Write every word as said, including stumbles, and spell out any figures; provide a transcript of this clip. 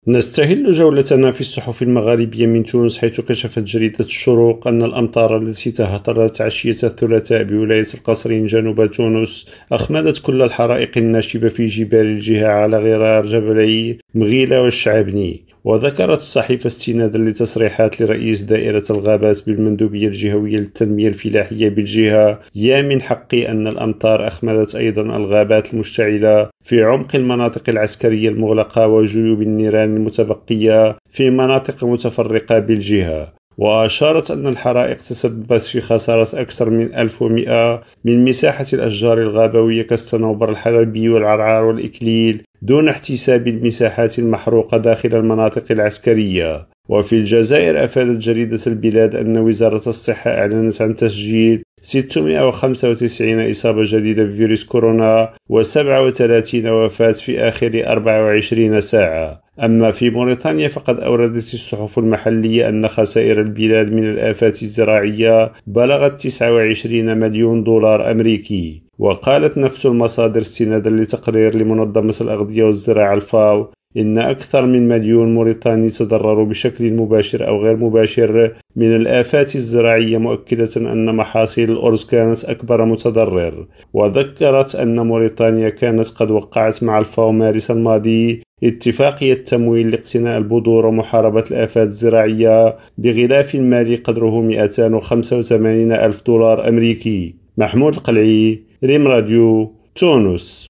نستهل جولتنا في الصحف المغاربية من تونس، حيث كشفت جريدة الشروق أن الأمطار التي تهطلت عشية الثلاثاء بولاية القصرين جنوب تونس أخمدت كل الحرائق الناشبة في جبال الجهة على غرار جبلي مغيلة والشعبني. وذكرت الصحيفة استنادا لتصريحات لرئيس دائرة الغابات بالمندوبية الجهوية للتنمية الفلاحية بالجهة: يا من حقي أن الأمطار أخمدت أيضا الغابات المشتعلة في عمق المناطق العسكرية المغلقة وجيوب النيران المتبقية في مناطق متفرقة بالجهة. وأشارت أن الحرائق تسببت في خسارة أكثر من ألف ومئة من مساحة الأشجار الغابوية كالصنوبر الحلبي والعرعار والإكليل، دون احتساب المساحات المحروقة داخل المناطق العسكرية. وفي الجزائر، أفادت جريدة البلاد أن وزارة الصحة أعلنت عن تسجيل ستمئة وخمسة وتسعين إصابة جديدة بفيروس كورونا وسبعة وثلاثين وفاة في آخر أربع وعشرين ساعة. أما في موريتانيا، فقد أوردت الصحف المحلية أن خسائر البلاد من الآفات الزراعية بلغت تسعة وعشرين مليون دولار أمريكي. وقالت نفس المصادر استنادا لتقرير لمنظمة الأغذية والزراعة الفاو إن أكثر من مليون موريتاني تضرروا بشكل مباشر أو غير مباشر من الآفات الزراعية، مؤكدة أن محاصيل الأرز كانت أكبر متضرر. وذكرت أن موريتانيا كانت قد وقعت مع الفاو مارس الماضي اتفاقية تمويل لاقتناء البذور ومحاربة الآفات الزراعية بغلاف مالي قدره مئتين وخمسة وثمانين ألف دولار أمريكي. محمود القلعي، ريم راديو، تونس.